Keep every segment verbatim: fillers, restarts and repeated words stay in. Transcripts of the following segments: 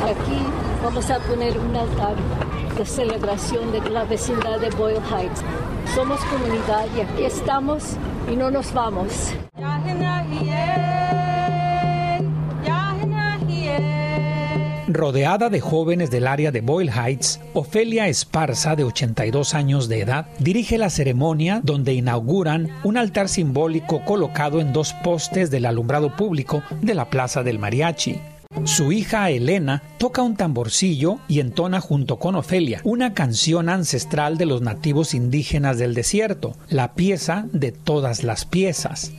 aquí vamos a poner un altar de celebración de la vecindad de Boyle Heights. Somos comunidad y aquí estamos y no nos vamos. Rodeada de jóvenes del área de Boyle Heights, Ofelia Esparza, de ochenta y dos años de edad, dirige la ceremonia donde inauguran un altar simbólico colocado en dos postes del alumbrado público de la Plaza del Mariachi. Su hija Elena toca un tamborcillo y entona junto con Ofelia una canción ancestral de los nativos indígenas del desierto, la pieza de todas las piezas.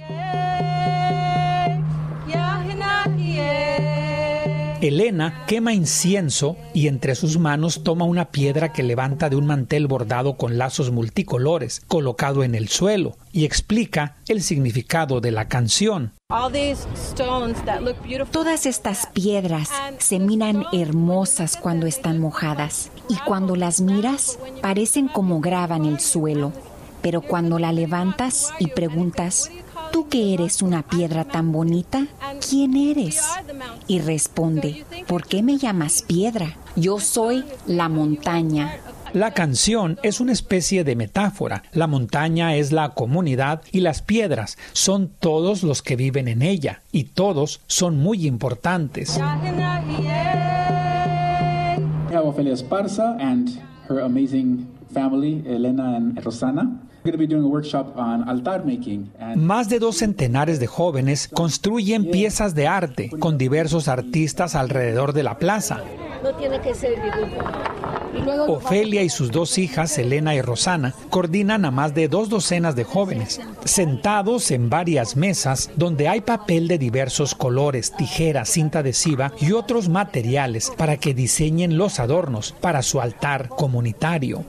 Elena quema incienso y entre sus manos toma una piedra que levanta de un mantel bordado con lazos multicolores, colocado en el suelo, y explica el significado de la canción. Todas estas piedras se miran hermosas cuando están mojadas, y cuando las miras parecen como grava en el suelo, pero cuando la levantas y preguntas, ¿tú que eres una piedra tan bonita? ¿Quién eres? Y responde, ¿por qué me llamas piedra? Yo soy la montaña. La canción es una especie de metáfora. La montaña es la comunidad y las piedras son todos los que viven en ella, y todos son muy importantes. We have Ofelia Esparza and her amazing family, Elena and Rosana. Más de dos centenares de jóvenes construyen piezas de arte con diversos artistas alrededor de la plaza. No tiene que ser dibujo. Ofelia y sus dos hijas, Elena y Rosana, coordinan a más de dos docenas de jóvenes, sentados en varias mesas donde hay papel de diversos colores, tijeras, cinta adhesiva y otros materiales para que diseñen los adornos para su altar comunitario.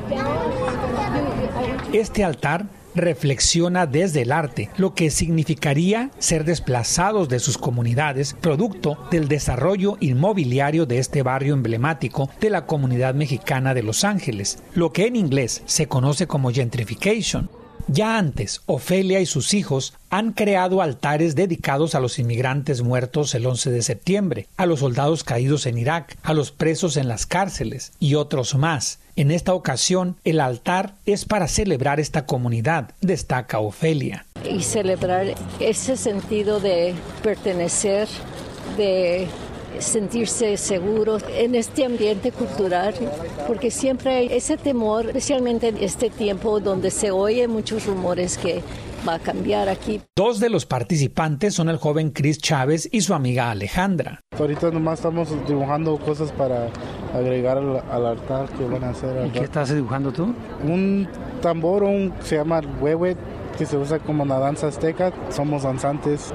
Este altar reflexiona desde el arte lo que significaría ser desplazados de sus comunidades, producto del desarrollo inmobiliario de este barrio emblemático de la comunidad mexicana de Los Ángeles, lo que en inglés se conoce como gentrification. Ya antes, Ofelia y sus hijos han creado altares dedicados a los inmigrantes muertos el once de septiembre, a los soldados caídos en Irak, a los presos en las cárceles y otros más. En esta ocasión, el altar es para celebrar esta comunidad, destaca Ofelia. Y celebrar ese sentido de pertenecer, de sentirse seguros en este ambiente cultural, porque siempre hay ese temor, especialmente en este tiempo donde se oye muchos rumores que va a cambiar aquí. Dos de los participantes son el joven Chris Chávez y su amiga Alejandra. Ahorita nomás estamos dibujando cosas para agregar al, al altar que van a hacer. ¿Y qué estás dibujando tú? Un tambor, un, se llama huehue, que se usa como una danza azteca. Somos danzantes.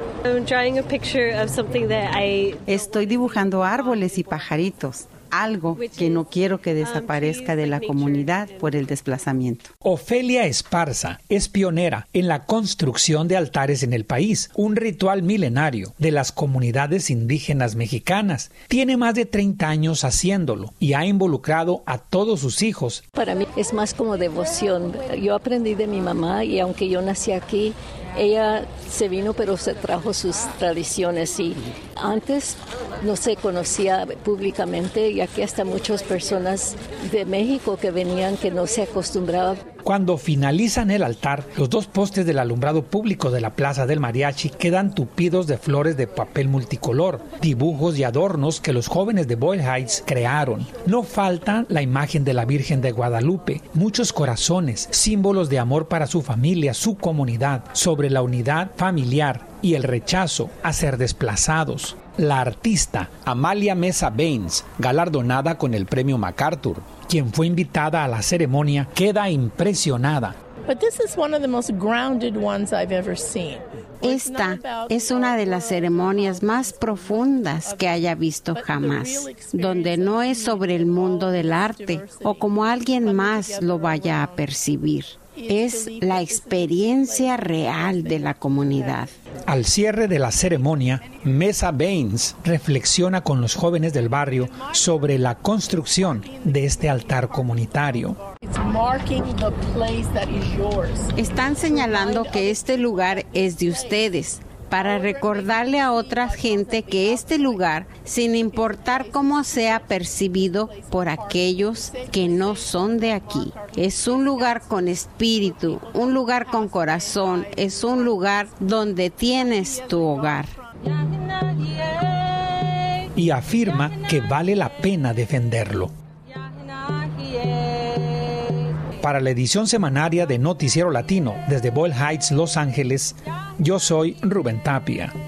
Estoy dibujando árboles y pajaritos, algo que no quiero que desaparezca de la comunidad por el desplazamiento. Ofelia Esparza es pionera en la construcción de altares en el país, un ritual milenario de las comunidades indígenas mexicanas. Tiene más de treinta años haciéndolo y ha involucrado a todos sus hijos. Para mí es más como devoción. Yo aprendí de mi mamá y aunque yo nací aquí, ella se vino pero se trajo sus tradiciones y antes no se conocía públicamente y aquí hasta muchas personas de México que venían que no se acostumbraban. Cuando finalizan el altar, los dos postes del alumbrado público de la Plaza del Mariachi quedan tupidos de flores de papel multicolor, dibujos y adornos que los jóvenes de Boyle Heights crearon. No falta la imagen de la Virgen de Guadalupe, muchos corazones, símbolos de amor para su familia, su comunidad, sobre la unidad familiar y el rechazo a ser desplazados. La artista Amalia Mesa Baines, galardonada con el premio MacArthur, quien fue invitada a la ceremonia, queda impresionada. Esta es una de las ceremonias más profundas que haya visto jamás, donde no es sobre el mundo del arte o como alguien más lo vaya a percibir. Es la experiencia real de la comunidad. Al cierre de la ceremonia, Mesa Baines reflexiona con los jóvenes del barrio sobre la construcción de este altar comunitario. Están señalando que este lugar es de ustedes, para recordarle a otra gente que este lugar, sin importar cómo sea percibido por aquellos que no son de aquí, es un lugar con espíritu, un lugar con corazón, es un lugar donde tienes tu hogar. Y afirma que vale la pena defenderlo. Para la edición semanaria de Noticiero Latino desde Boyle Heights, Los Ángeles, yo soy Rubén Tapia.